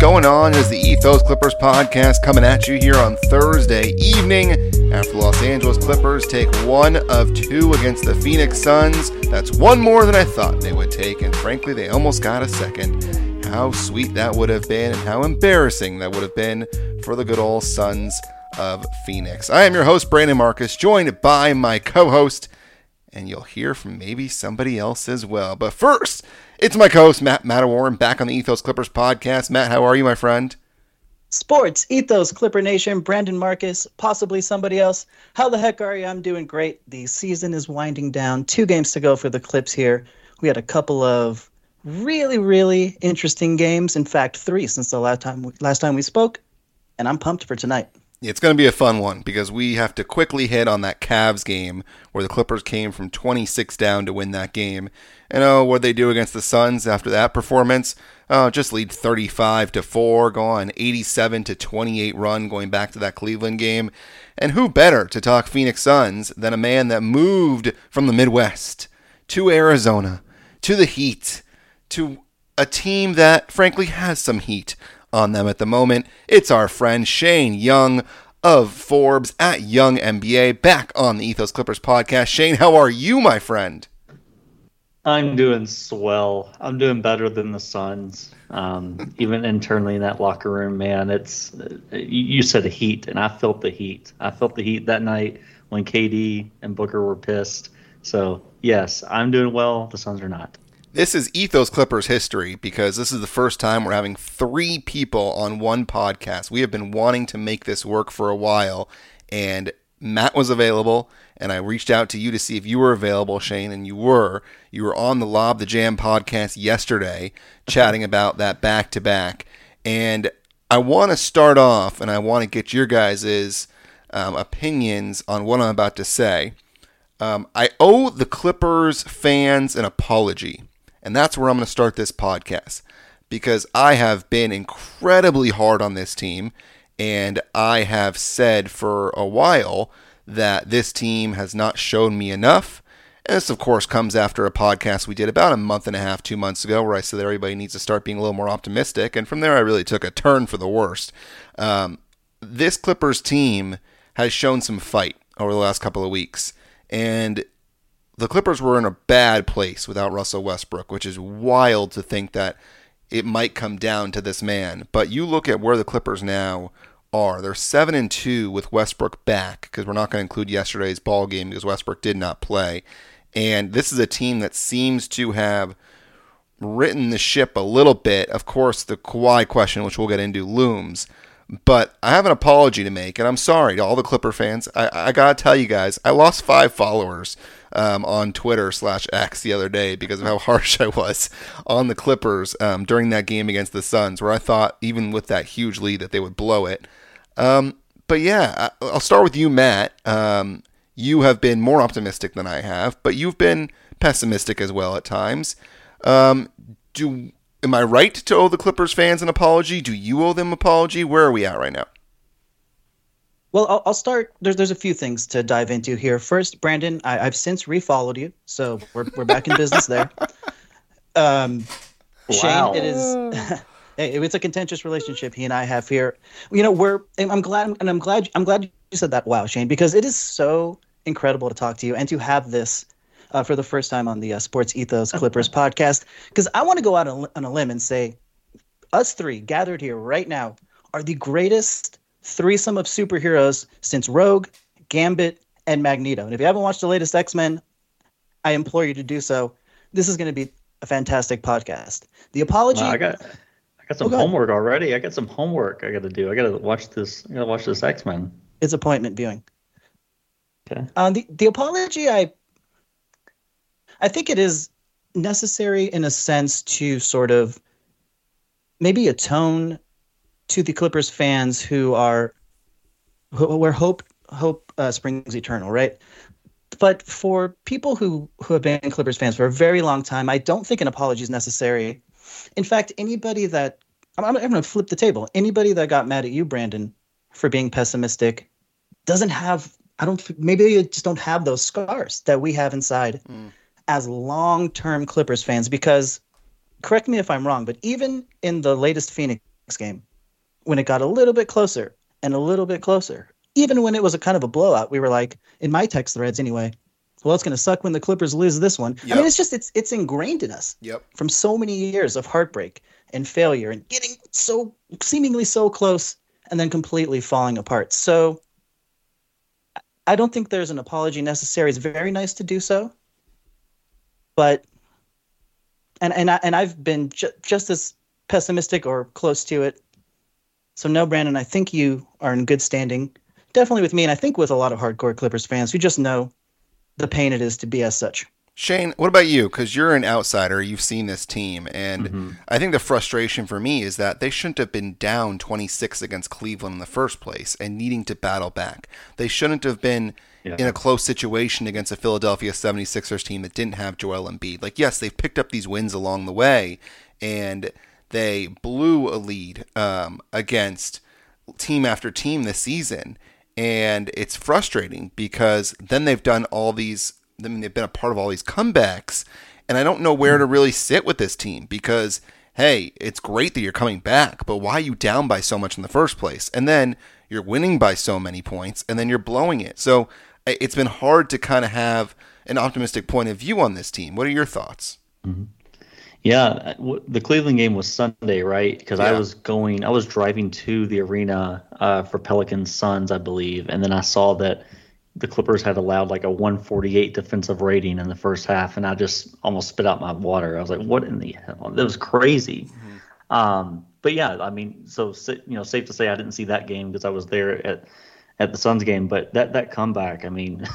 going on? It is the Ethos Clippers podcast coming at you here on Thursday evening after the Los Angeles Clippers take 1 of 2 against the Phoenix Suns. That's one more than I thought they would take, and frankly, they almost got a second. How sweet that would have been, and how embarrassing that would have been for the good old Suns of Phoenix. I am your host, Brandon Marcus, joined by my co-host, and you'll hear from maybe somebody else as well. But first, it's my co-host, Matt Mattawarren, back on the Ethos Clippers podcast. Matt, how are you, my friend? Sports, Ethos, Clipper Nation, Brandon Marcus, possibly somebody else. How the heck are you? I'm doing great. The season is winding down. 2 games to go for the Clips here. We had a couple of really interesting games. In fact, 3 since the last time we spoke. And I'm pumped for tonight. It's going to be a fun one because we have to quickly hit on that Cavs game where the Clippers came from 26 down to win that game. And what they do against the Suns after that performance? Just lead 35-4, go on 87-28 run going back to that Cleveland game. And who better to talk Phoenix Suns than a man that moved from the Midwest to Arizona, to the Heat, to a team that frankly has some heat on them at the moment. It's our friend Shane Young of Forbes at Young NBA back on the Ethos Clippers podcast. Shane, how are you, my friend? I'm doing swell. I'm doing better than the Suns. Even internally in that locker room, man, it's you said the heat, and I felt the heat. I felt the heat that night when KD and Booker were pissed. So yes, I'm doing well. The Suns are not. This is Ethos Clippers history because this is the first time we're having 3 people on one podcast. We have been wanting to make this work for a while, and Matt was available, and I reached out to you to see if you were available, Shane, and you were. You were on the Lob the Jam podcast yesterday chatting about that back-to-back, and I want to start off, and I want to get your guys' opinions on what I'm about to say. I owe the Clippers fans an apology. And that's where I'm going to start this podcast because I have been incredibly hard on this team, and I have said for a while that this team has not shown me enough. And this, of course, comes after a podcast we did about a month and a half, 2 months ago, where I said that everybody needs to start being a little more optimistic. And from there, I really took a turn for the worst. This Clippers team has shown some fight over the last couple of weeks. And the Clippers were in a bad place without Russell Westbrook, which is wild to think that it might come down to this man. But you look at where the Clippers now are. They're 7-2 with Westbrook back because we're not going to include yesterday's ball game because Westbrook did not play. And this is a team that seems to have written the ship a little bit. Of course, the Kawhi question, which we'll get into, looms. But I have an apology to make, and I'm sorry to all the Clipper fans. I got to tell you guys, I lost 5 followers on Twitter/X the other day because of how harsh I was on the Clippers during that game against the Suns, where I thought, even with that huge lead, that they would blow it. But yeah, I'll start with you, Matt. You have been more optimistic than I have, but you've been pessimistic as well at times. Am I right to owe the Clippers fans an apology? Do you owe them an apology? Where are we at right now? Well, I'll start. There's a few things to dive into here. First, Brandon, I've since refollowed you, so we're back in business there. Wow. Shane, it is. It's a contentious relationship he and I have here. I'm glad you said that. Wow, Shane, because it is so incredible to talk to you and to have this for the first time on the Sports Ethos Clippers podcast, because I want to go out on a limb and say us 3 gathered here right now are the greatest threesome of superheroes since Rogue, Gambit, and Magneto. And if you haven't watched the latest X-Men, I implore you to do so. This is going to be a fantastic podcast. The apology. Wow, I got some homework already. I got some homework I got to do. I got to watch this. I got to watch this X-Men. It's appointment viewing. Okay. The apology, I think it is necessary in a sense to sort of maybe atone to the Clippers fans where hope springs eternal, right? But for people who have been Clippers fans for a very long time, I don't think an apology is necessary. In fact, anybody that I'm going to flip the table. Anybody that got mad at you, Brandon, for being pessimistic doesn't have. Maybe they just don't have those scars that we have inside as long-term Clippers fans. Because, correct me if I'm wrong, but even in the latest Phoenix game, when it got a little bit closer and a little bit closer, even when it was a kind of a blowout, we were like, in my text threads anyway, well, it's going to suck when the Clippers lose this one. Yep. I mean, it's ingrained in us from so many years of heartbreak and failure and getting so seemingly so close and then completely falling apart. So I don't think there's an apology necessary. It's very nice to do so, but and I've been just as pessimistic or close to it. So no, Brandon, I think you are in good standing, definitely with me, and I think with a lot of hardcore Clippers fans who just know the pain it is to be as such. Shane, what about you? Because you're an outsider. You've seen this team. And I think the frustration for me is that they shouldn't have been down 26 against Cleveland in the first place and needing to battle back. They shouldn't have been in a close situation against a Philadelphia 76ers team that didn't have Joel Embiid. Like, yes, they've picked up these wins along the way, and they blew a lead against team after team this season. And it's frustrating because then they've done all these, I mean, they've been a part of all these comebacks, and I don't know where to really sit with this team because, hey, it's great that you're coming back, but why are you down by so much in the first place? And then you're winning by so many points, and then you're blowing it. So it's been hard to kind of have an optimistic point of view on this team. What are your thoughts? Yeah, the Cleveland game was Sunday, right? Because I was driving to the arena for Pelicans Suns, I believe, and then I saw that the Clippers had allowed like a 148 defensive rating in the first half, and I just almost spit out my water. I was like, "What in the hell?" That was crazy. But yeah, I mean, so safe to say I didn't see that game because I was there at the Suns game. But that comeback, I mean,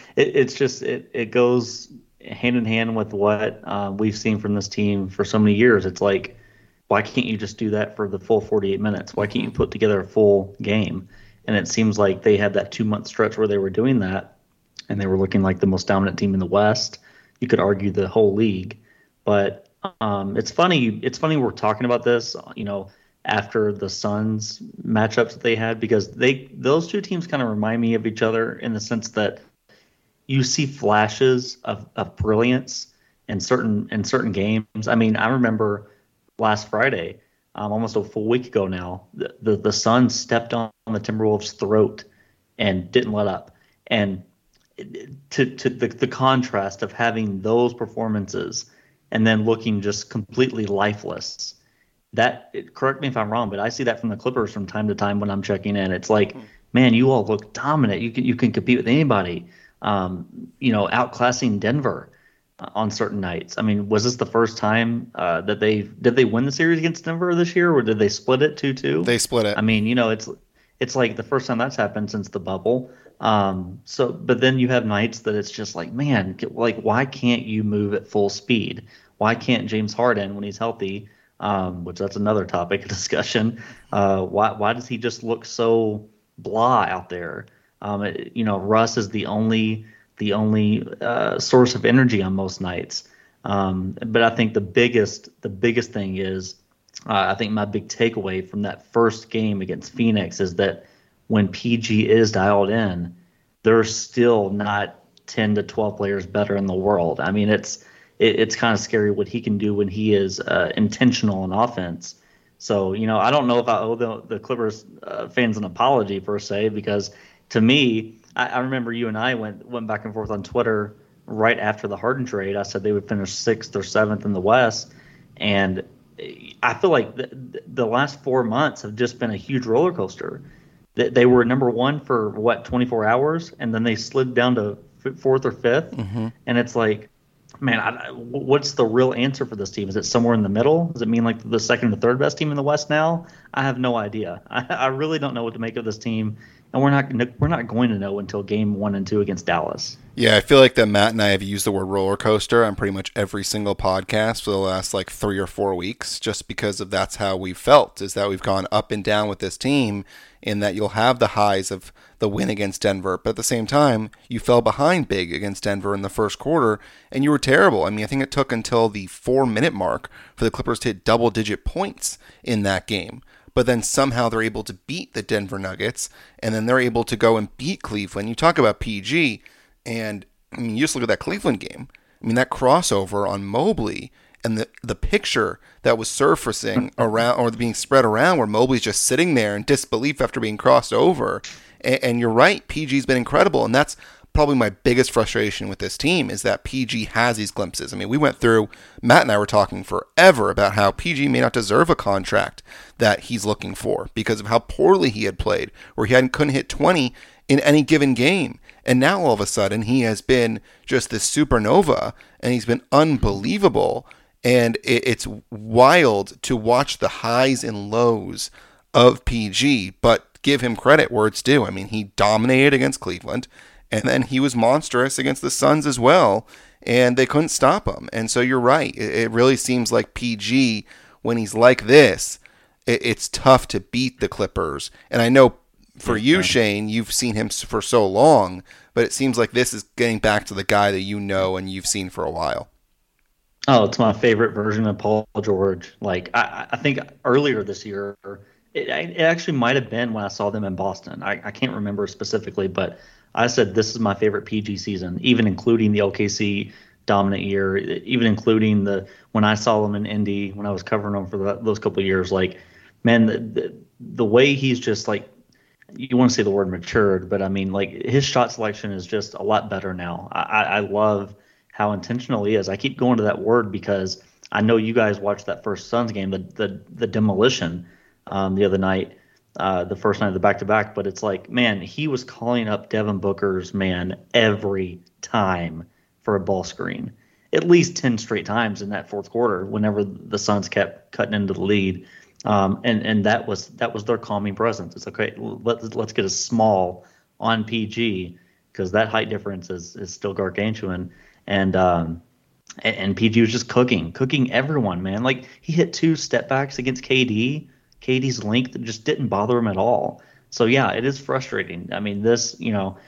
it goes hand in hand with what we've seen from this team for so many years. It's like, why can't you just do that for the full 48 minutes? Why can't you put together a full game? And it seems like they had that 2-month stretch where they were doing that, and they were looking like the most dominant team in the West. You could argue the whole league, but it's funny. It's funny we're talking about this, after the Suns matchups that they had, because those two teams kind of remind me of each other in the sense that you see flashes of brilliance in certain games. I mean, I remember last Friday, almost a full week ago now, the Suns stepped on the Timberwolves' throat and didn't let up. And to the contrast of having those performances and then looking just completely lifeless. Correct me if I'm wrong, but I see that from the Clippers from time to time when I'm checking in. It's like, man, you all look dominant. You can compete with anybody. Outclassing Denver on certain nights. I mean, was this the first time that did they win the series against Denver this year, or did they split it 2-2? They split it. I mean, it's like the first time that's happened since the bubble. But then you have nights that it's just like, man, like, why can't you move at full speed? Why can't James Harden, when he's healthy, which that's another topic of discussion, why does he just look so blah out there? Russ is the only source of energy on most nights. But I think the biggest thing is, I think my big takeaway from that first game against Phoenix is that when PG is dialed in, there's still not 10 to 12 players better in the world. I mean, it's kind of scary what he can do when he is intentional on offense. So, I don't know if I owe the Clippers fans an apology per se, because to me, I remember you and I went back and forth on Twitter right after the Harden trade. I said they would finish 6th or 7th in the West, and I feel like the last 4 months have just been a huge roller coaster. They were number one for 24 hours, and then they slid down to 4th or 5th, and it's like, man, what's the real answer for this team? Is it somewhere in the middle? Does it mean like the second or third best team in the West now? I have no idea. I really don't know what to make of this team, and we're not going to know until game 1 and 2 against Dallas. Yeah, I feel like that Matt and I have used the word roller coaster on pretty much every single podcast for the last 3 or 4 weeks, just because of that's how we've felt, is that we've gone up and down with this team, in that you'll have the highs of the win against Denver, but at the same time, you fell behind big against Denver in the first quarter, and you were terrible. I mean, I think it took until the 4-minute mark for the Clippers to hit double-digit points in that game. But then somehow they're able to beat the Denver Nuggets, and then they're able to go and beat Cleveland. You talk about PG, and I mean, you just look at that Cleveland game. I mean, that crossover on Mobley, and the picture that was surfacing around or being spread around where Mobley's just sitting there in disbelief after being crossed over. And you're right, PG's been incredible, and that's probably my biggest frustration with this team is that PG has these glimpses. I mean, we went through, Matt and I were talking forever about how PG may not deserve a contract that he's looking for because of how poorly he had played, where he couldn't hit 20 in any given game. And now all of a sudden he has been just this supernova, and he's been unbelievable. And it's wild to watch the highs and lows of PG, but give him credit where it's due. I mean, he dominated against Cleveland, and then he was monstrous against the Suns as well, and they couldn't stop him. And so you're right. It really seems like PG, when he's like this, it's tough to beat the Clippers. And I know for you, Shane, you've seen him for so long, but it seems like this is getting back to the guy that you know and you've seen for a while. Oh, it's my favorite version of Paul George. Like, I think earlier this year, it actually might have been when I saw them in Boston. I can't remember specifically, but I said this is my favorite PG season, even including the OKC dominant year, even including when I saw them in Indy, when I was covering them for those couple of years. Like, man, the way he's just like, you want to say the word matured, but I mean, like, his shot selection is just a lot better now. I love how intentional he is. I keep going to that word because I know you guys watched that first Suns game, the demolition the other night, the first night of the back-to-back. But it's like, man, he was calling up Devin Booker's man every time for a ball screen, at least 10 straight times in that fourth quarter whenever the Suns kept cutting into the lead. And that was their calming presence. It's okay. Let's get a small on PG because that height difference is still gargantuan. And PG was just cooking everyone, man. Like, he hit 2 step backs against KD. KD's length just didn't bother him at all. So yeah, it is frustrating. I mean, this,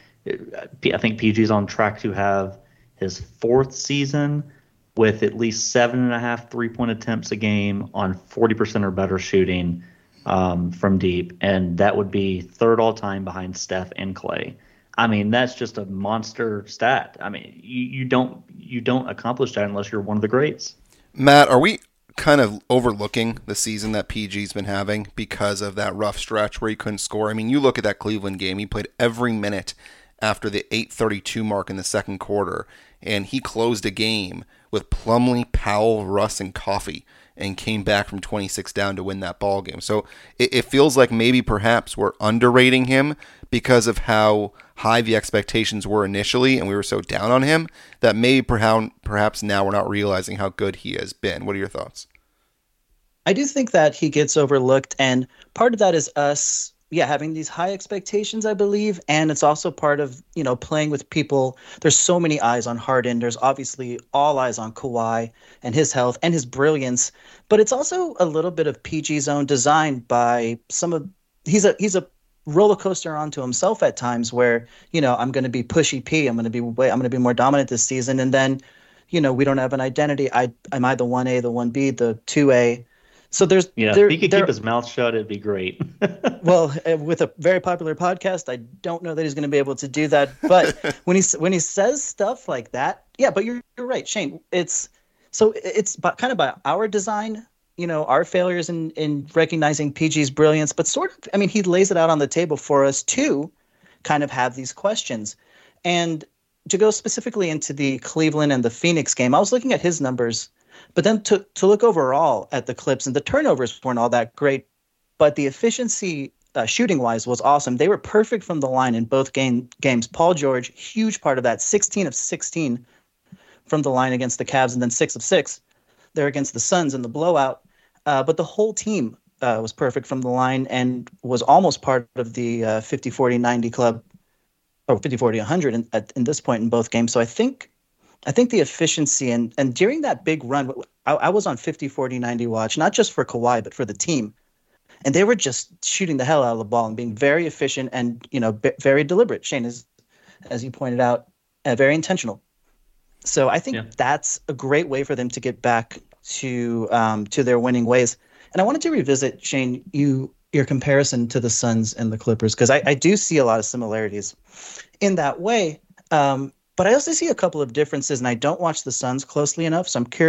I think PG's on track to have his 4th season with at least 7.5 3-point attempts a game on 40% or better shooting from deep, and that would be 3rd all time behind Steph and Clay. I mean, that's just a monster stat. I mean, you don't accomplish that unless you're one of the greats. Matt, are we kind of overlooking the season that PG's been having because of that rough stretch where he couldn't score? I mean, you look at that Cleveland game, he played every minute after the 8:32 mark in the second quarter, and he closed a game with Plumlee, Powell, Russ, and Coffey, and came back from 26 down to win that ball game. So it feels like maybe perhaps we're underrating him because of how high the expectations were initially, and we were so down on him that maybe perhaps now we're not realizing how good he has been. What are your thoughts? I do think that he gets overlooked, and part of that is us having these high expectations, I believe. And it's also part of, playing with people. There's so many eyes on Harden. There's obviously all eyes on Kawhi and his health and his brilliance. But it's also a little bit of PG's own design by he's a roller coaster onto himself at times where, I'm going to be pushy P. I'm going to be more dominant this season. And then, we don't have an identity. Am I the 1A, the 1B, the 2A? So if he could keep his mouth shut, it'd be great. Well, with a very popular podcast, I don't know that he's going to be able to do that. But when he says stuff like that, but you're right, Shane. It's kind of by our design, our failures in recognizing PG's brilliance, but sort of, I mean, he lays it out on the table for us to kind of have these questions. And to go specifically into the Cleveland and the Phoenix game, I was looking at his numbers. But then to look overall at the Clips, and the turnovers weren't all that great, but the efficiency shooting-wise was awesome. They were perfect from the line in both games. Paul George, huge part of that, 16 of 16 from the line against the Cavs, and then 6 of 6 there against the Suns in the blowout. But the whole team was perfect from the line and was almost part of the 50-40-90 club, or 50-40-100 in this point in both games. So I think the efficiency and during that big run, I was on 50-40-90 watch, not just for Kawhi, but for the team. And they were just shooting the hell out of the ball and being very efficient and, very deliberate. Shane, as you pointed out, very intentional. So I think that's a great way for them to get back to their winning ways. And I wanted to revisit, Shane, your comparison to the Suns and the Clippers, because I do see a lot of similarities in that way. But I also see a couple of differences, and I don't watch the Suns closely enough, so I'm curious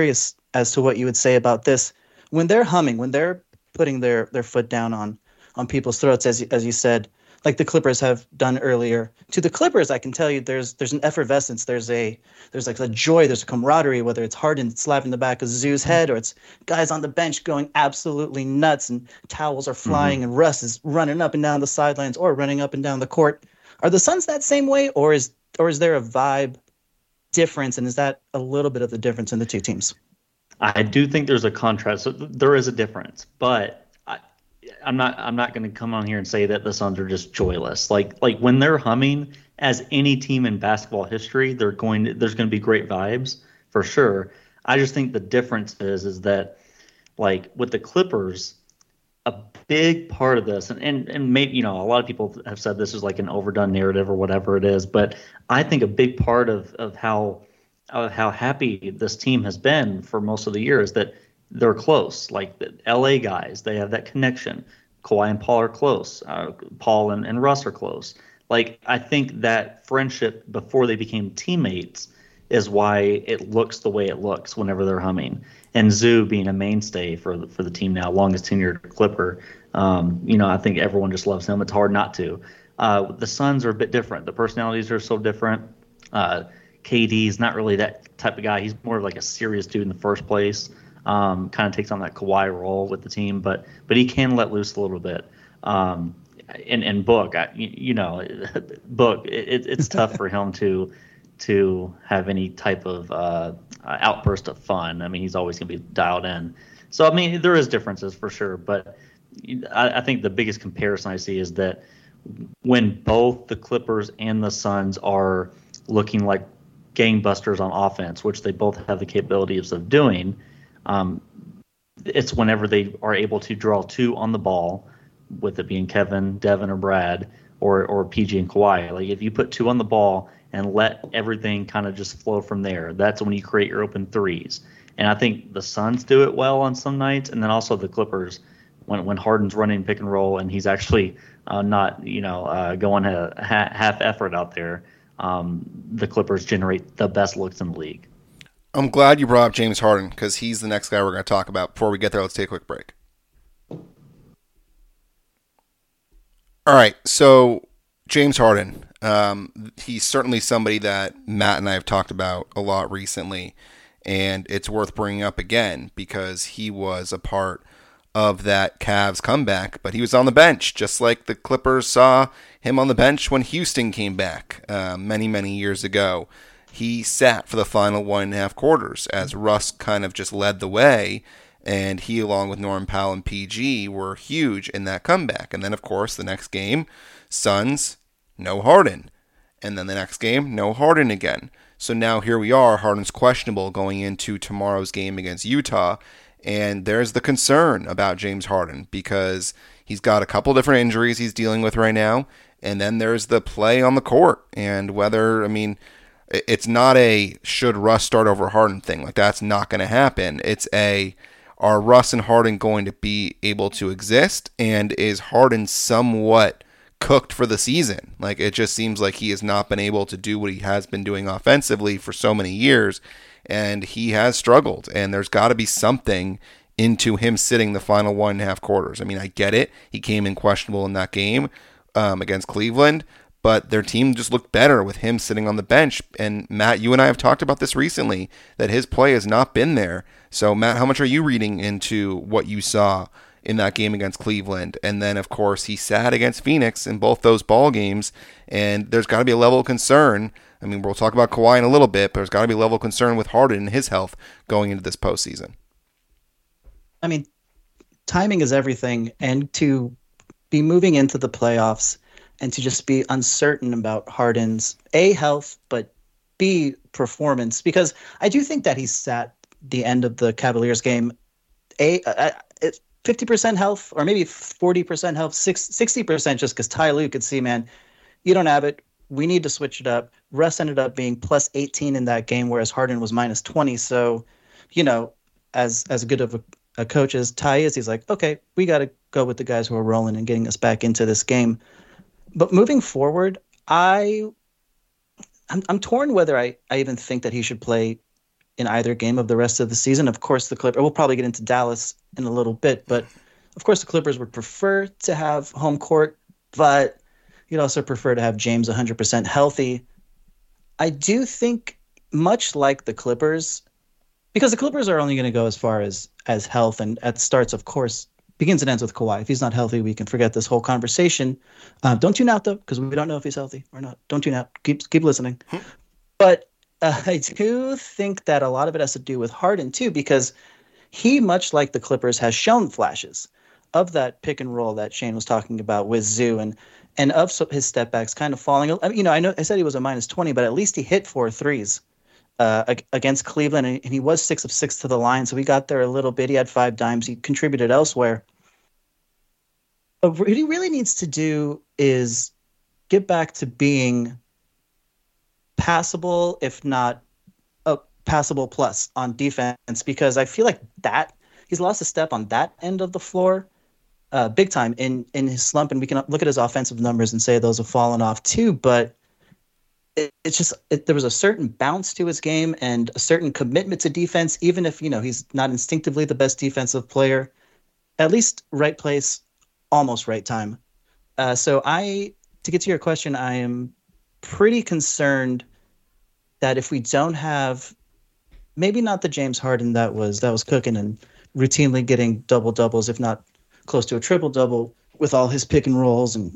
as to what you would say about this. When they're humming, when they're putting their foot down on people's throats, as you said, like the Clippers have done earlier. To the Clippers, I can tell you there's an effervescence. There's like a joy, there's a camaraderie, whether it's Harden slapping the back of Zoo's head or it's guys on the bench going absolutely nuts and towels are flying and Russ is running up and down the sidelines or running up and down the court. Are the Suns that same way, or is there a vibe difference, and is that a little bit of the difference in the two teams? I do think there's a contrast. So there is a difference, but I'm not going to come on here and say that the Suns are just joyless. Like when they're humming, as any team in basketball history, there's going to be great vibes for sure. I just think the difference is that, like with the Clippers, a big part of this, and maybe a lot of people have said this is like an overdone narrative or whatever it is, but I think a big part of how happy this team has been for most of the year is that they're close. Like the LA guys, they have that connection. Kawhi and Paul are close. Paul and Russ are close. Like, I think that friendship before they became teammates is why it looks the way it looks whenever they're humming. And Zoo being a mainstay for the team now, longest tenured Clipper. I think everyone just loves him. It's hard not to. The Suns are a bit different. The personalities are so different. KD's not really that type of guy. He's more of like a serious dude in the first place. Kind of takes on that Kawhi role with the team, but he can let loose a little bit. And Book, Book, it's tough for him to have any type of outburst of fun. I mean, he's always going to be dialed in. So, I mean, there is differences for sure, but I think the biggest comparison I see is that when both the Clippers and the Suns are looking like gangbusters on offense, which they both have the capabilities of doing, it's whenever they are able to draw two on the ball, with it being Kevin, Devin, or Brad, or PG and Kawhi. Like, if you put two on the ball and let everything kind of just flow from there, that's when you create your open threes. And I think the Suns do it well on some nights, and then also the Clippers when Harden's running pick and roll and he's actually not going half effort out there. The Clippers generate the best looks in the league. I'm glad you brought up James Harden because he's the next guy we're going to talk about. Before we get there, let's take a quick break. All right, so James Harden, he's certainly somebody that Matt and I have talked about a lot recently, and it's worth bringing up again because he was a part of that Cavs comeback, but he was on the bench, just like the Clippers saw him on the bench when Houston came back many, many years ago. He sat for the final 1.5 quarters as Russ kind of just led the way, and he, along with Norman Powell and PG, were huge in that comeback. And then, of course, the next game, Suns, no Harden. And then the next game, no Harden again. So now here we are, Harden's questionable going into tomorrow's game against Utah, and there's the concern about James Harden because he's got a couple different injuries he's dealing with right now, and then there's the play on the court, and whether, it's not a should Russ start over Harden thing. Like, that's not going to happen. It's are Russ and Harden going to be able to exist, and is Harden somewhat cooked for the season? Like, it just seems like he has not been able to do what he has been doing offensively for so many years, and he has struggled, and there's got to be something into him sitting the final 1.5 quarters. I get it. He came in questionable in that game against Cleveland, but their team just looked better with him sitting on the bench. And Matt, you and I have talked about this recently, that his play has not been there. So Matt, how much are you reading into what you saw in that game against Cleveland? And then, of course, he sat against Phoenix in both those ball games, and there's got to be a level of concern. We'll talk about Kawhi in a little bit, but there's got to be a level of concern with Harden and his health going into this postseason. Timing is everything, and to be moving into the playoffs and to just be uncertain about Harden's A, health, but B, performance, because I do think that he sat the end of the Cavaliers game, 50% health, or maybe 40% health, 60% just because Ty Lue could see, man, you don't have it. We need to switch it up. Russ ended up being plus 18 in that game, whereas Harden was minus 20. So, as good of a coach as Ty is, he's like, okay, we got to go with the guys who are rolling and getting us back into this game. But moving forward, I'm torn whether I even think that he should play in either game of the rest of the season. Of course, the Clippers, we'll probably get into Dallas in a little bit, but of course the Clippers would prefer to have home court, but you'd also prefer to have James 100% healthy. I do think, much like the Clippers, because the Clippers are only going to go as far as health, and at starts, of course, begins and ends with Kawhi. If he's not healthy, we can forget this whole conversation. Don't tune out, though, because we don't know if he's healthy or not. Don't tune out. Keep listening. But I do think that a lot of it has to do with Harden, too, because he, much like the Clippers, has shown flashes of that pick and roll that Shane was talking about with Zoo, and of his step backs kind of falling. I know I said he was a -20, but at least he hit 4 threes against Cleveland, and he was 6 of 6 to the line, so he got there a little bit. He had 5 dimes. He contributed elsewhere. But what he really needs to do is get back to being passable, if not a passable plus on defense, because I feel like that he's lost a step on that end of the floor big time in his slump, and we can look at his offensive numbers and say those have fallen off too, but it's just there was a certain bounce to his game and a certain commitment to defense, even if he's not instinctively the best defensive player. At least right place, almost right time. So to get to your question, I am pretty concerned that if we don't have, maybe not the James Harden that was cooking and routinely getting double doubles, if not close to a triple double, with all his pick and rolls and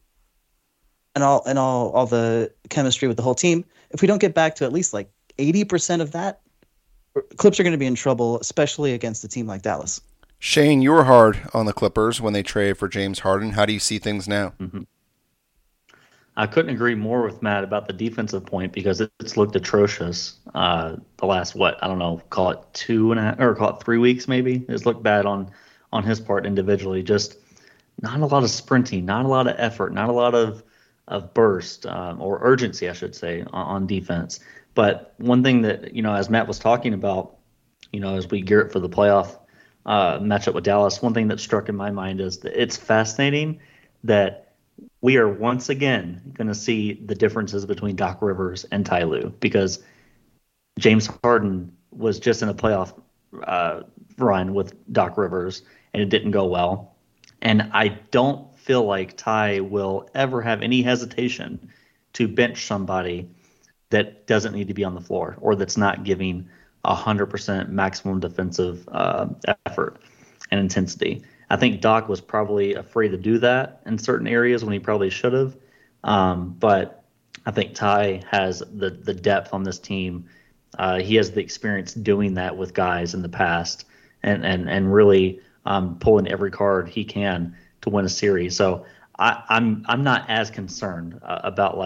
all the chemistry with the whole team. If we don't get back to at least like 80% of that, Clips are going to be in trouble, especially against a team like Dallas. Shane, you were hard on the Clippers when they traded for James Harden. How do you see things now? Mm-hmm. I couldn't agree more with Matt about the defensive point, because it's looked atrocious the last, call it 2.5 or call it 3 weeks maybe. It's looked bad on his part individually. Just not a lot of sprinting, not a lot of effort, not a lot of burst or urgency, I should say, on defense. But one thing that, as Matt was talking about, as we gear up for the playoff matchup with Dallas, one thing that struck in my mind is that it's fascinating that we are once again going to see the differences between Doc Rivers and Ty Lue, because James Harden was just in a playoff run with Doc Rivers, and it didn't go well. And I don't feel like Ty will ever have any hesitation to bench somebody that doesn't need to be on the floor, or that's not giving 100% maximum defensive effort and intensity. I think Doc was probably afraid to do that in certain areas when he probably should have. But I think Ty has the depth on this team. He has the experience doing that with guys in the past, and really pulling every card he can to win a series. So I'm not as concerned about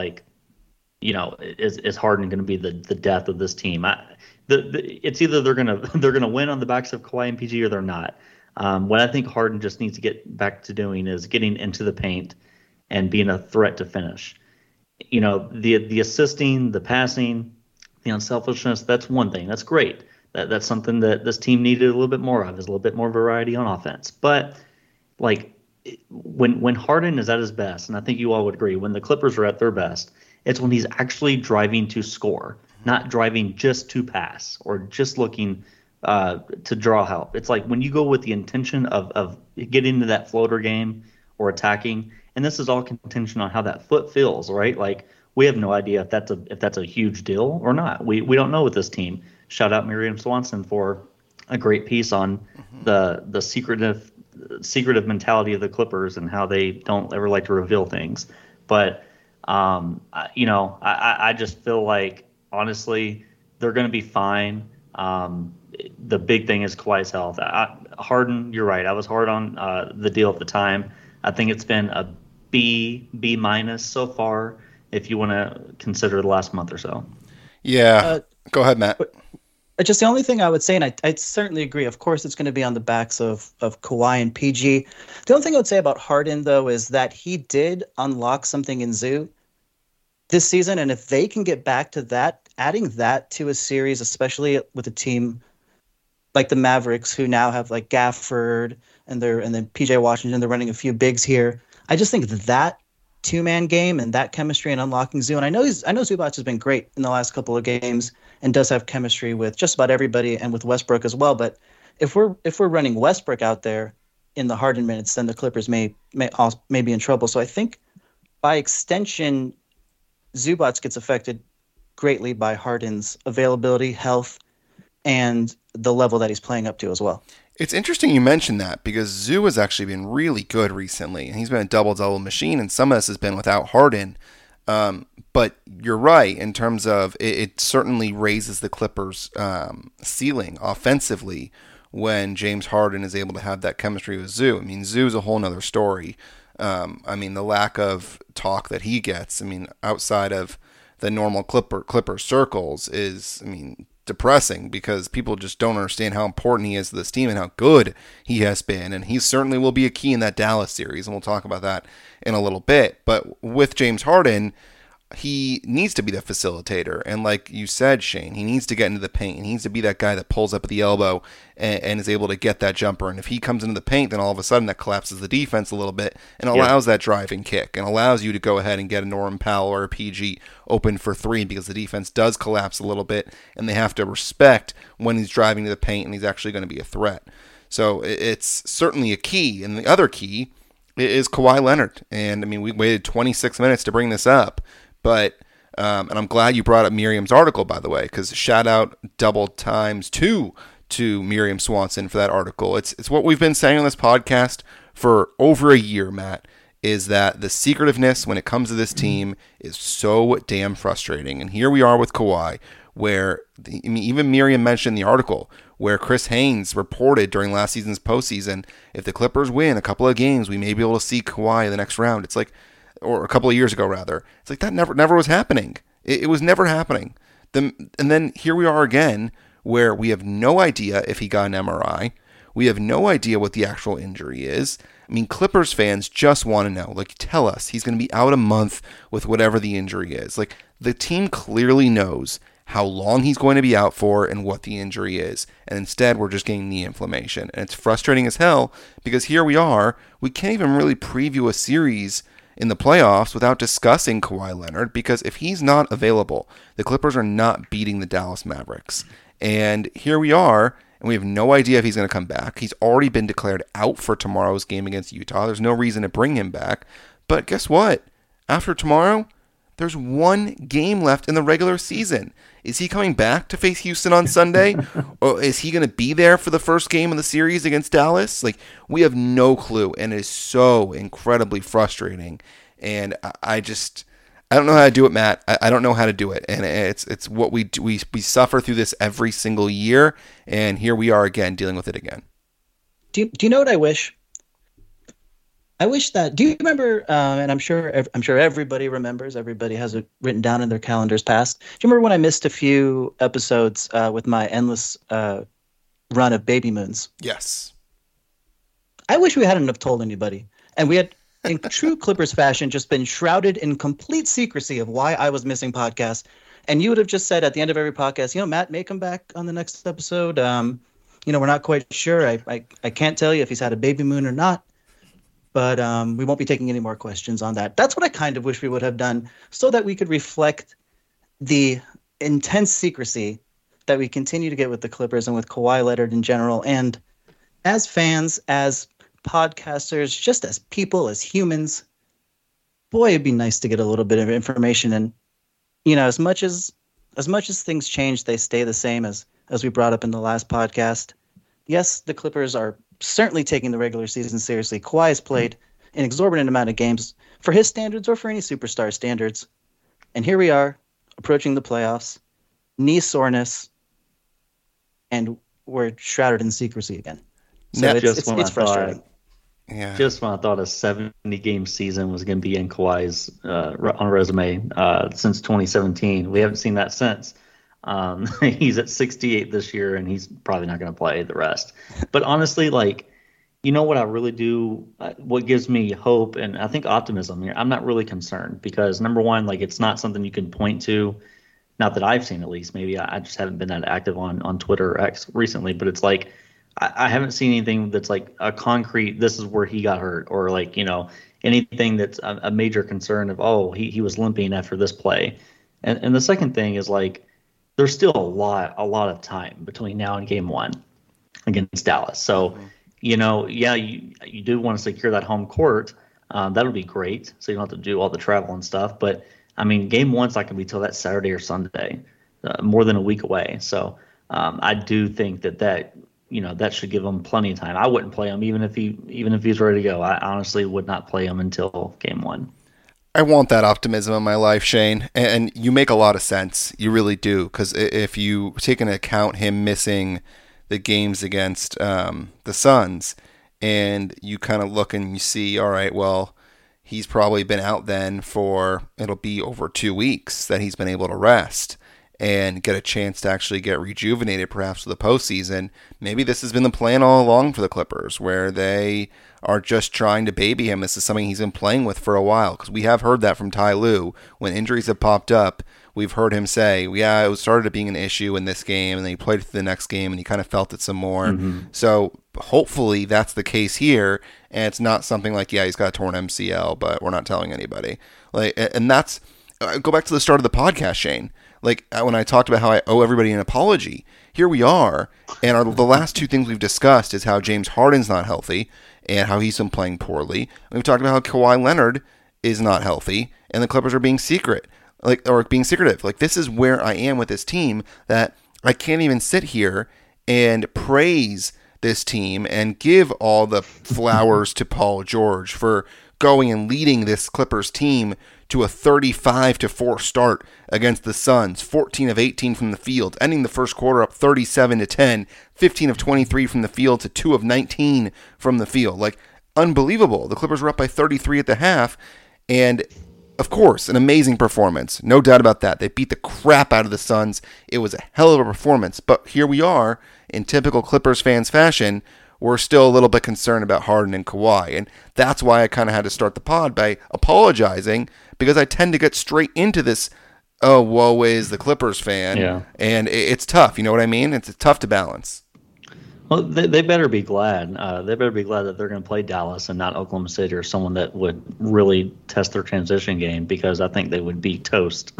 is Harden going to be the death of this team? It's either they're gonna win on the backs of Kawhi and PG, or they're not. What I think Harden just needs to get back to doing is getting into the paint and being a threat to finish. The assisting, the passing, the unselfishness, that's one thing. That's great. That's something that this team needed a little bit more of, is a little bit more variety on offense. But when Harden is at his best, and I think you all would agree, when the Clippers are at their best, it's when he's actually driving to score, not driving just to pass or just looking to draw help. It's like when you go with the intention of getting into that floater game or attacking, and this is all contingent on how that foot feels, right? Like, we have no idea if that's a huge deal or not. We don't know with this team. Shout out Miriam Swanson for a great piece on the secretive mentality of the Clippers and how they don't ever like to reveal things. But I just feel like, honestly, they're going to be fine. The big thing is Kawhi's health. Harden, you're right. I was hard on the deal at the time. I think it's been a B minus so far, if you want to consider the last month or so. Yeah. Go ahead, Matt. Just the only thing I would say, and I certainly agree, of course, it's going to be on the backs of Kawhi and PG. The only thing I would say about Harden, though, is that he did unlock something in Zoo this season. And if they can get back to that, adding that to a series, especially with a team like the Mavericks, who now have like Gafford and then PJ Washington, they're running a few bigs here. I just think that two-man game and that chemistry and unlocking Zoo. And I know Zubac has been great in the last couple of games and does have chemistry with just about everybody and with Westbrook as well. But if we're running Westbrook out there in the Harden minutes, then the Clippers may be in trouble. So I think by extension, Zubac gets affected greatly by Harden's availability, health, and the level that he's playing up to as well. It's interesting you mentioned that because Zoo has actually been really good recently, and he's been a double-double machine, and some of this has been without Harden. But you're right in terms of it certainly raises the Clippers' ceiling offensively when James Harden is able to have that chemistry with Zoo. I mean, Zoo's a whole nother story. I mean, the lack of talk that he gets, I mean, outside of the normal Clipper circles is, I mean, depressing because people just don't understand how important he is to this team and how good he has been. And he certainly will be a key in that Dallas series, and we'll talk about that in a little bit. But with James Harden, he needs to be the facilitator. And like you said, Shane, he needs to get into the paint. He needs to be that guy that pulls up at the elbow and is able to get that jumper. And if he comes into the paint, then all of a sudden that collapses the defense a little bit and allows that driving kick and allows you to go ahead and get a Norman Powell or a PG open for three because the defense does collapse a little bit and they have to respect when he's driving to the paint and he's actually going to be a threat. So it's certainly a key. And the other key is Kawhi Leonard. And I mean, we waited 26 minutes to bring this up. But, and I'm glad you brought up Miriam's article, by the way, because shout out double times to Miriam Swanson for that article. It's what we've been saying on this podcast for over a year, Matt, is that the secretiveness when it comes to this team is so damn frustrating. And here we are with Kawhi, where, I mean, even Miriam mentioned in the article, where Chris Haynes reported during last season's postseason, if the Clippers win a couple of games, we may be able to see Kawhi in the next round. It's like, or a couple of years ago, rather. It's like that never was happening. It was never happening. And then here we are again, where we have no idea if he got an MRI. We have no idea what the actual injury is. I mean, Clippers fans just want to know. Like, tell us he's going to be out a month with whatever the injury is. Like, the team clearly knows how long he's going to be out for and what the injury is. And instead, we're just getting knee inflammation. And it's frustrating as hell because here we are. We can't even really preview a series in the playoffs without discussing Kawhi Leonard, because if he's not available, the Clippers are not beating the Dallas Mavericks. And here we are, and we have no idea if he's going to come back. He's already been declared out for tomorrow's game against Utah. There's no reason to bring him back. But guess what? After tomorrow, there's one game left in the regular season. Is he coming back to face Houston on Sunday? Or is he going to be there for the first game of the series against Dallas? Like, we have no clue, and it is so incredibly frustrating. And I don't know how to do it, Matt. I don't know how to do it. And it's what we do. We suffer through this every single year, and here we are again, dealing with it again. Do you know what I wish? I wish that. Do you remember? And I'm sure everybody remembers. Everybody has it written down in their calendars. Past. Do you remember when I missed a few episodes with my endless run of Baby Moons? Yes. I wish we hadn't have told anybody, and we had, in true Clippers fashion, just been shrouded in complete secrecy of why I was missing podcasts. And you would have just said at the end of every podcast, Matt may come back on the next episode. We're not quite sure. I can't tell you if he's had a baby moon or not. But we won't be taking any more questions on that. That's what I kind of wish we would have done so that we could reflect the intense secrecy that we continue to get with the Clippers and with Kawhi Leonard in general. And as fans, as podcasters, just as people, as humans, boy, it'd be nice to get a little bit of information. And, as much as things change, they stay the same as we brought up in the last podcast. Yes, the Clippers are certainly taking the regular season seriously. Kawhi has played an exorbitant amount of games for his standards or for any superstar standards. And here we are approaching the playoffs, knee soreness, and we're shrouded in secrecy again. So it's frustrating. Yeah. Just when I thought a 70-game season was going to be in Kawhi's on resume since 2017, we haven't seen that since. He's at 68 this year, and he's probably not going to play the rest. But honestly, what I really do, what gives me hope and I think optimism here, I'm not really concerned because, number one, it's not something you can point to, not that I've seen at least. Maybe I just haven't been that active on Twitter or X recently, but it's I haven't seen anything that's a concrete, this is where he got hurt, or anything that's a major concern of, oh, he was limping after this play. And the second thing is, like, there's still a lot of time between now and game one against Dallas. So, you do want to secure that home court. That would be great. So you don't have to do all the travel and stuff. But I mean, game one's not going to be till that Saturday or Sunday, more than a week away. So I do think that should give him plenty of time. I wouldn't play him even if he's ready to go. I honestly would not play him until game one. I want that optimism in my life, Shane, and you make a lot of sense. You really do, because if you take into account him missing the games against the Suns, and you kind of look and you see, all right, well, he's probably been out then for, it'll be over 2 weeks that he's been able to rest and get a chance to actually get rejuvenated perhaps for the postseason. Maybe this has been the plan all along for the Clippers, where they are just trying to baby him. This is something he's been playing with for a while, because we have heard that from Ty Lue. When injuries have popped up, we've heard him say, yeah, it started being an issue in this game, and then he played it through the next game, and he kind of felt it some more. Mm-hmm. So hopefully that's the case here, and it's not something like, yeah, he's got a torn MCL, but we're not telling anybody. And that's, go back to the start of the podcast, Shane. Like, when I talked about how I owe everybody an apology, here we are, and the last two things we've discussed is how James Harden's not healthy and how he's been playing poorly. And we've talked about how Kawhi Leonard is not healthy and the Clippers are being secretive. Like, this is where I am with this team, that I can't even sit here and praise this team and give all the flowers to Paul George for going and leading this Clippers team to a 35-4 start against the Suns, 14 of 18 from the field, ending the first quarter up 37-10, 15 of 23 from the field to 2 of 19 from the field. Like, unbelievable. The Clippers were up by 33 at the half, and of course, an amazing performance. No doubt about that. They beat the crap out of the Suns. It was a hell of a performance, but here we are, in typical Clippers fans fashion, we're still a little bit concerned about Harden and Kawhi. And that's why I kind of had to start the pod by apologizing, because I tend to get straight into this, oh, woe is the Clippers fan. Yeah. And it's tough. You know what I mean? It's tough to balance. Well, they better be glad. They better be glad that they're going to play Dallas and not Oklahoma City or someone that would really test their transition game, because I think they would be toast.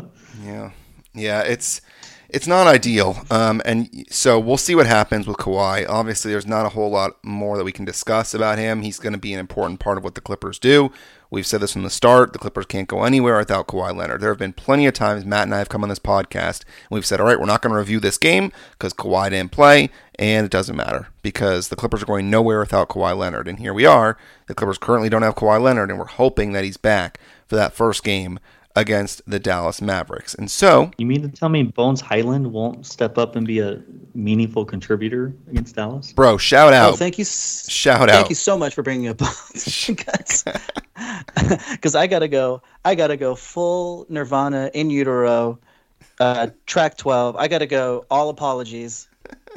Yeah, it's not ideal, and so we'll see what happens with Kawhi. Obviously, there's not a whole lot more that we can discuss about him. He's going to be an important part of what the Clippers do. We've said this from the start. The Clippers can't go anywhere without Kawhi Leonard. There have been plenty of times Matt and I have come on this podcast, and we've said, all right, we're not going to review this game because Kawhi didn't play, and it doesn't matter because the Clippers are going nowhere without Kawhi Leonard. And here we are. The Clippers currently don't have Kawhi Leonard, and we're hoping that he's back for that first game against the Dallas Mavericks. And so, you mean to tell me Bones Highland won't step up and be a meaningful contributor against Dallas? Bro, shout out. Oh, thank you. Shout out. Thank you so much for bringing up Bones. Because I gotta go full Nirvana in utero, track 12. I gotta go all apologies.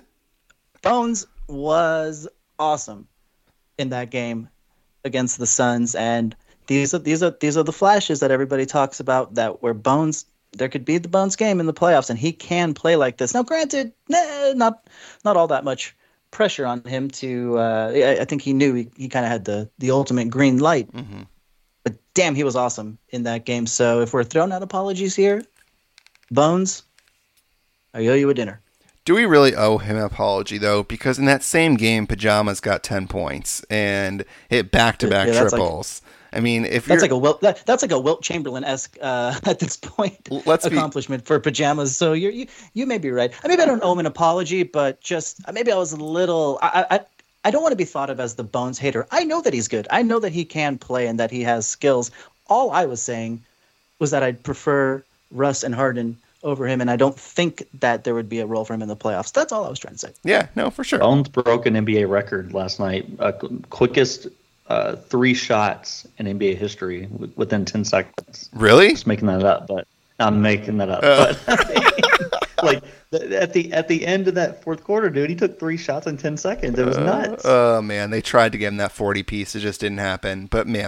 Bones was awesome in that game against the Suns, and These are the flashes that everybody talks about, that where Bones, there could be the Bones game in the playoffs, and he can play like this. Now, granted, not all that much pressure on him to. I think he knew he kind of had the ultimate green light, but damn, he was awesome in that game. So if we're throwing out apologies here, Bones, I owe you a dinner. Do we really owe him an apology, though? Because in that same game, Pajamas got 10 points and hit back-to-back triples. I mean, that's like a Wilt Chamberlain-esque at this point accomplishment for Pajamas. So you may be right. Maybe I don't owe him an apology, but just maybe I was a little. I don't want to be thought of as the Bones hater. I know that he's good. I know that he can play and that he has skills. All I was saying was that I'd prefer Russ and Harden over him, and I don't think that there would be a role for him in the playoffs. That's all I was trying to say. Yeah, no, for sure. Bones broke an NBA record last night. Quickest 3 shots in NBA history within 10 seconds. Really? Just making that up, but I'm making that up. But like at the end of that fourth quarter, dude, he took 3 shots in 10 seconds. It was nuts. Oh man, they tried to get him that 40 piece. It just didn't happen. But man,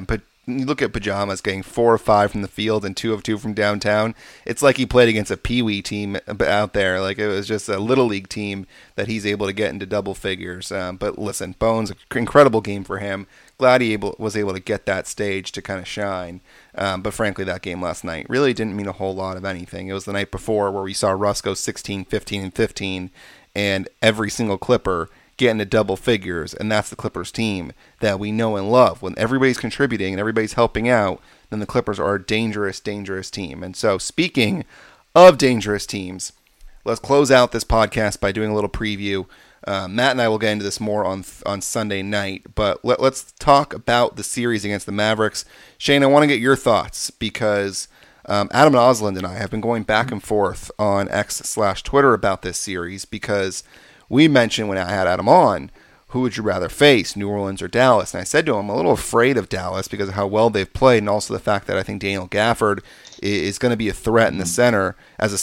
you look at Pajamas getting 4 or 5 from the field and 2 of 2 from downtown. It's like he played against a peewee team out there. Like it was just a little league team that he's able to get into double figures. But listen, Bones, incredible game for him. Glad he was able to get that stage to kind of shine. But frankly, that game last night really didn't mean a whole lot of anything. It was the night before where we saw Russ go 16, 15, and 15, and every single Clipper get into double figures, and that's the Clippers team that we know and love. When everybody's contributing and everybody's helping out, then the Clippers are a dangerous, dangerous team. And so, speaking of dangerous teams, let's close out this podcast by doing a little preview. Matt and I will get into this more on Sunday night, but let's talk about the series against the Mavericks. Shane, I want to get your thoughts because Adam Osland and I have been going back and forth on X/Twitter about this series because we mentioned when I had Adam on, who would you rather face, New Orleans or Dallas? And I said to him, I'm a little afraid of Dallas because of how well they've played and also the fact that I think Daniel Gafford is going to be a threat in the center,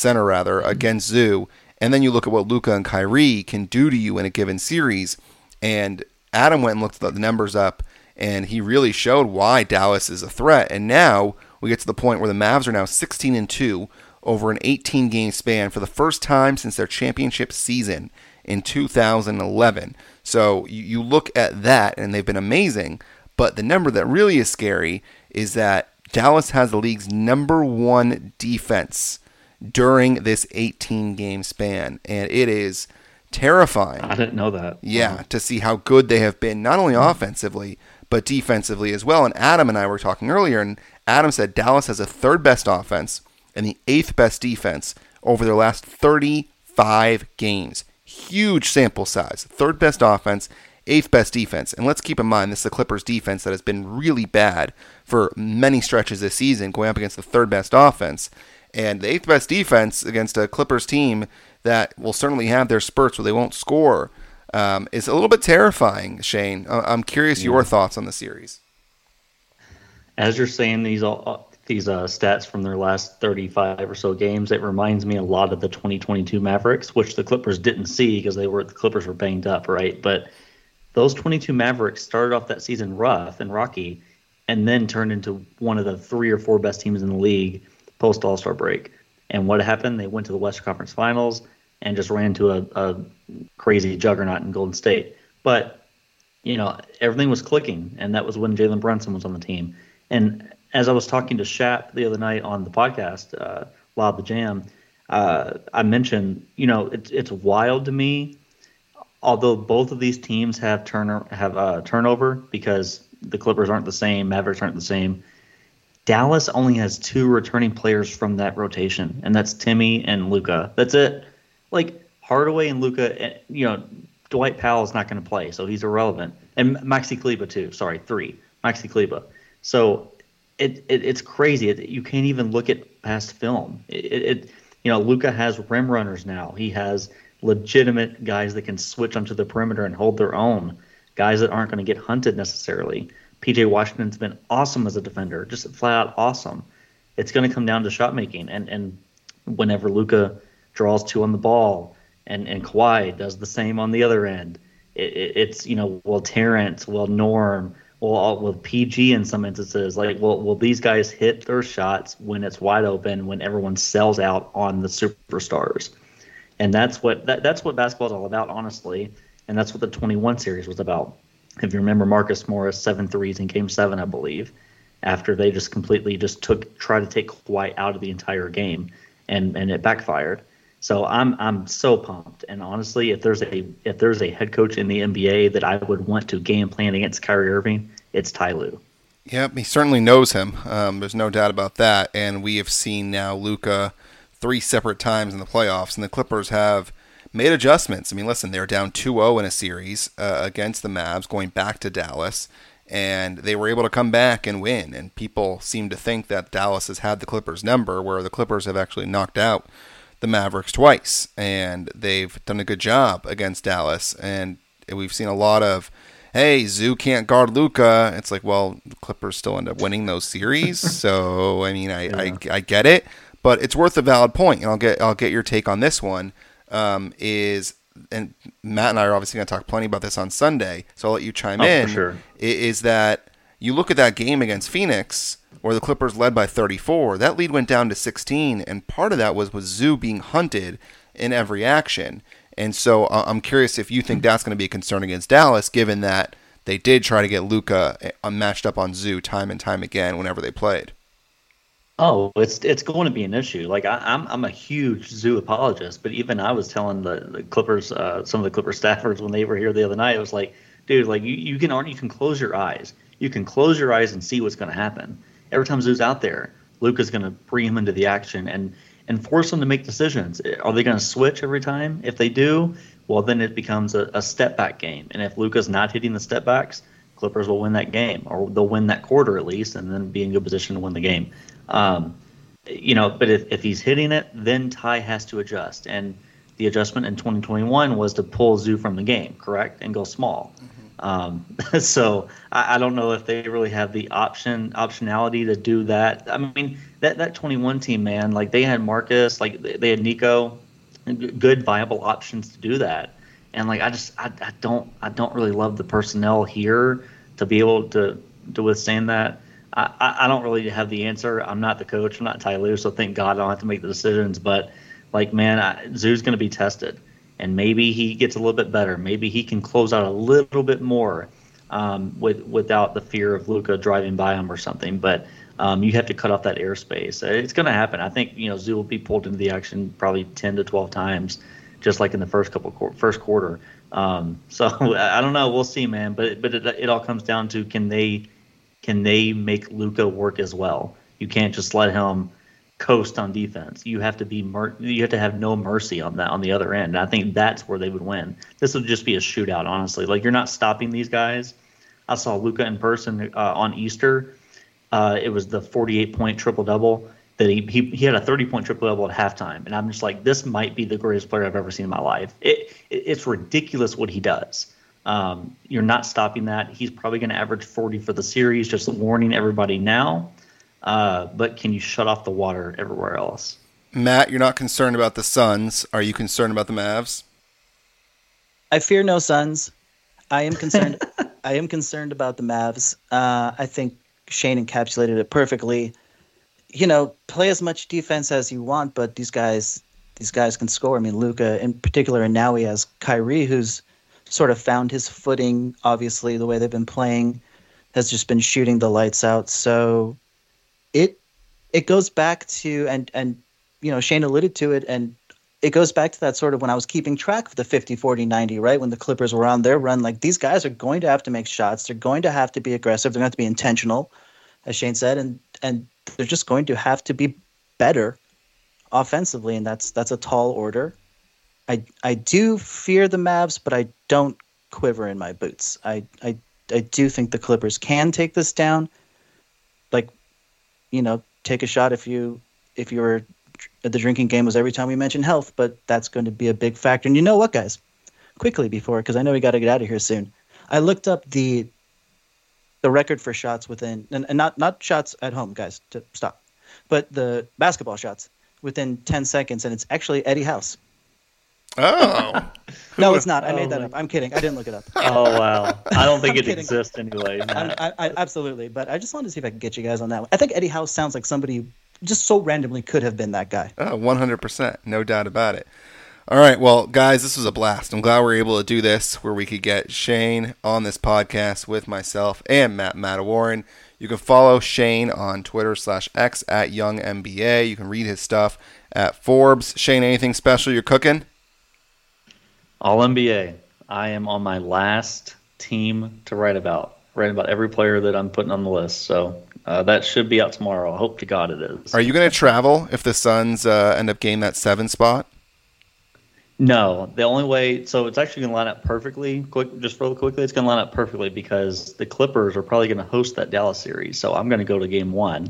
against Zoo. And then you look at what Luka and Kyrie can do to you in a given series. And Adam went and looked the numbers up, and he really showed why Dallas is a threat. And now we get to the point where the Mavs are now 16-2 over an 18-game span for the first time since their championship season in 2011. So you look at that, and they've been amazing. But the number that really is scary is that Dallas has the league's number 1 defense during this 18-game span, and it is terrifying. I didn't know that. Yeah, to see how good they have been, not only offensively, but defensively as well. And Adam and I were talking earlier, and Adam said Dallas has the 3rd best offense and the 8th best defense over their last 35 games. Huge sample size. 3rd best offense, 8th best defense. And let's keep in mind, this is the Clippers defense that has been really bad for many stretches this season, going up against the 3rd best offense. And the 8th best defense against a Clippers team that will certainly have their spurts where they won't score is a little bit terrifying, Shane. I'm curious your thoughts on the series. As you're saying these stats from their last 35 or so games, it reminds me a lot of the 2022 Mavericks, which the Clippers didn't see because the Clippers were banged up, right? But those 22 Mavericks started off that season rough and rocky, and then turned into one of the 3 or 4 best teams in the league post All-Star break. And what happened? They went to the Western Conference Finals and just ran to a crazy juggernaut in Golden State. But, everything was clicking, and that was when Jalen Brunson was on the team. And as I was talking to Shap the other night on the podcast, Loud the Jam, I mentioned, it's wild to me, although both of these teams have turnover because the Clippers aren't the same, Mavericks aren't the same. Dallas only has 2 returning players from that rotation, and that's Timmy and Luka. That's it. Like Hardaway and Luka, Dwight Powell's not going to play, so he's irrelevant. And Maxi Kleber too. Sorry, 3. Maxi Kleber. So it's crazy. You can't even look at past film. Luka has rim runners now. He has legitimate guys that can switch onto the perimeter and hold their own. Guys that aren't going to get hunted necessarily. PJ Washington's been awesome as a defender, just flat out awesome. It's going to come down to shot making, and whenever Luka draws 2 on the ball, and Kawhi does the same on the other end, it's will Terrence, will Norm, will PG in some instances, like will these guys hit their shots when it's wide open, when everyone sells out on the superstars, and that's what basketball is all about, honestly, and that's what the 21 series was about. If you remember, Marcus Morris 7 threes in Game 7, I believe, after they just completely tried to take Kawhi out of the entire game, and it backfired. So I'm so pumped. And honestly, if there's a head coach in the NBA that I would want to game plan against Kyrie Irving, it's Ty Lue. Yep, he certainly knows him. There's no doubt about that. And we have seen now Luka 3 separate times in the playoffs, and the Clippers have made adjustments. I mean, listen, they were down 2-0 in a series against the Mavs going back to Dallas, and they were able to come back and win. And people seem to think that Dallas has had the Clippers' number, where the Clippers have actually knocked out the Mavericks twice, and they've done a good job against Dallas. And we've seen a lot of, hey, Zoo can't guard Luka. It's like, well, the Clippers still end up winning those series. So, I mean, I get it, but it's worth a valid point, and I'll get your take on this one. And Matt and I are obviously going to talk plenty about this on Sunday, so I'll let you chime in. For sure. Is that, you look at that game against Phoenix, where the Clippers led by 34, that lead went down to 16, and part of that was Zoo being hunted in every action. And so I'm curious if you think that's going to be a concern against Dallas, given that they did try to get Luka matched up on Zoo time and time again whenever they played. Oh, it's going to be an issue. Like I'm a huge Zoo apologist, but even I was telling the Clippers, some of the Clipper staffers when they were here the other night, I was like, dude, like you can close your eyes. You can close your eyes and see what's going to happen. Every time Zoo's out there, Luka's going to bring him into the action and force them to make decisions. Are they going to switch every time? If they do, well, then it becomes a step back game. And if Luka's not hitting the step backs, Clippers will win that game, or they'll win that quarter at least, and then be in good position to win the game. But if he's hitting it, then Ty has to adjust. And the adjustment in 2021 was to pull Zoo from the game, correct, and go small. So I don't know if they really have the optionality to do that. I mean, that 21 team, man, like they had Marcus, like they had Nico, good viable options to do that. And like I don't really love the personnel here to be able to withstand that. I don't really have the answer. I'm not the coach. I'm not Ty Lue, so thank God I don't have to make the decisions. But like, man, Zoo's going to be tested. And maybe he gets a little bit better. Maybe he can close out a little bit more without the fear of Luka driving by him or something. But you have to cut off that airspace. It's going to happen. I think Zoo will be pulled into the action probably 10 to 12 times, just like in the first quarter. So I don't know. We'll see, man. But it all comes down to can they make Luka work as well? You can't just let him coast on defense. You have to you have to have no mercy on that on the other end. And I think that's where they would win. This would just be a shootout, honestly. Like, you're not stopping these guys. I saw Luka in person on Easter. It was the 48-point triple-double that he had a 30-point triple-double at halftime. And I'm just like, this might be the greatest player I've ever seen in my life. It's ridiculous what he does. You're not stopping that. He's probably going to average 40 for the series, just warning everybody now. But can you shut off the water everywhere else? Matt, you're not concerned about the Suns. Are you concerned about the Mavs? I fear no Suns. I am concerned. I am concerned about the Mavs. I think Shane encapsulated it perfectly. Play as much defense as you want, but these guys can score. I mean, Luka in particular, and now he has Kyrie, who's sort of found his footing. Obviously, the way they've been playing has just been shooting the lights out. So it goes back to and Shane alluded to it, and it goes back to that sort of when I was keeping track of the 50, 40, 90, right? When the Clippers were on their run, like, these guys are going to have to make shots. They're going to have to be aggressive. They're going to have to be intentional, as Shane said, and they're just going to have to be better offensively, and that's a tall order. I do fear the Mavs, but I don't quiver in my boots. I do think the Clippers can take this down. Like, take a shot if you were at the drinking game was every time we mention health, but that's going to be a big factor. And you know what, guys? Quickly because I know we got to get out of here soon. I looked up the record for shots within, and not shots at home, guys, to stop, but the basketball shots within 10 seconds, and it's actually Eddie House. Oh. No, it's not. I made that up. I'm kidding. I didn't look it up. Oh, wow. I don't think it exists anyway. I absolutely. But I just wanted to see if I could get you guys on that one. I think Eddie House sounds like somebody just so randomly could have been that guy. Oh, 100%. No doubt about it. All right. Well, guys, this was a blast. I'm glad we were able to do this where we could get Shane on this podcast with myself and Matt Matawarren. You can follow Shane on Twitter/X at YoungMBA. You can read his stuff at Forbes. Shane, anything special you're cooking? All NBA. I am on my last team to write about every player that I'm putting on the list. So that should be out tomorrow. I hope to God it is. Are you going to travel if the Suns end up gaining that 7 spot? No. The only way, so it's actually going to line up perfectly. Just real quickly, it's going to line up perfectly because the Clippers are probably going to host that Dallas series. So I'm going to go to game 1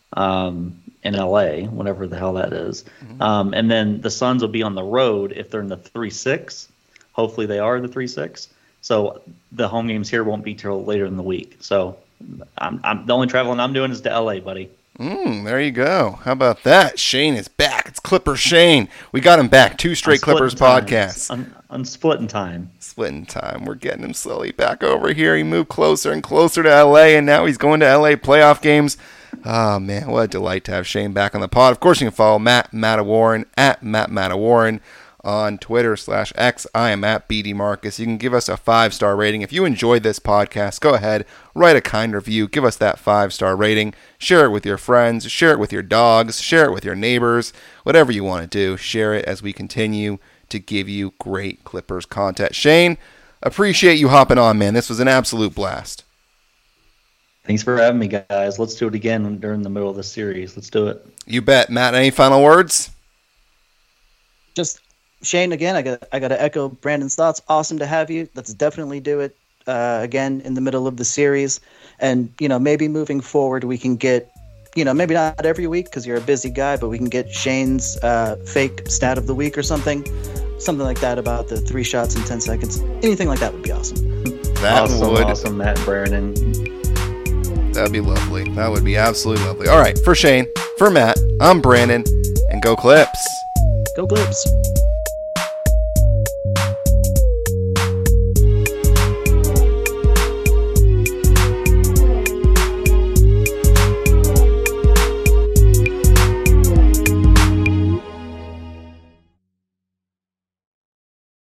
in LA, whenever the hell that is. Mm-hmm. And then the Suns will be on the road if they're in the 3-6. Hopefully they are in the 3-6. So the home games here won't be till later in the week. So I'm the only traveling I'm doing is to LA, buddy. There you go. How about that? Shane is back. It's Clipper Shane. We got him back. 2 straight Clippers podcasts. On splitting time. Splitting time. We're getting him slowly back over here. He moved closer and closer to LA, and now he's going to LA playoff games. Oh, man, what a delight to have Shane back on the pod. Of course, you can follow Matt Mattawarren at Matt Mattawarren on Twitter/X. I am at BD Marcus. You can give us a 5-star rating. If you enjoyed this podcast, go ahead, write a kind review, give us that 5-star rating, share it with your friends, share it with your dogs, share it with your neighbors, whatever you want to do, share it as we continue to give you great Clippers content. Shane, appreciate you hopping on, man. This was an absolute blast. Thanks for having me, guys. Let's do it again during the middle of the series. Let's do it. You bet. Matt, any final words? Just Shane, again, I got to echo Brandon's thoughts. Awesome to have you. Let's definitely do it again in the middle of the series. And, maybe moving forward we can get, maybe not every week because you're a busy guy, but we can get Shane's fake stat of the week or something like that about the 3 shots in 10 seconds. Anything like that would be awesome. Awesome, Matt and Brandon. That'd be lovely. That would be absolutely lovely. All right, for Shane, for Matt, I'm Brandon, and go Clips. Go Clips.